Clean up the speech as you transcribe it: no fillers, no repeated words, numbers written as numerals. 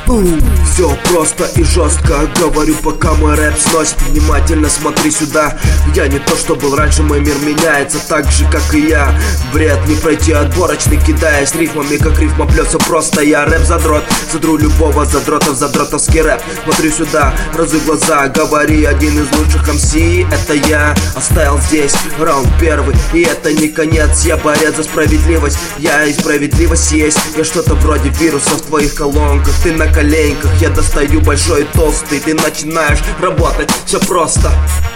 Все просто и жестко говорю, пока мой рэп сносит. Внимательно смотри сюда. Я не то, что был раньше, мой мир меняется так же, как и я. Бред не пройти отборочный, кидаясь рифмами, как рифма плется просто. Я рэп-задрот, задру любого задрота в задротовский рэп. Смотри сюда, разуй глаза, говори, один из лучших МС, это я. Оставил здесь раунд первый, и это не конец. Я борец за справедливость, я и справедливость есть. Я что-то вроде вируса в твоих колонках. Ты на коленках, я достаю большой и толстый. Ты начинаешь работать, все просто.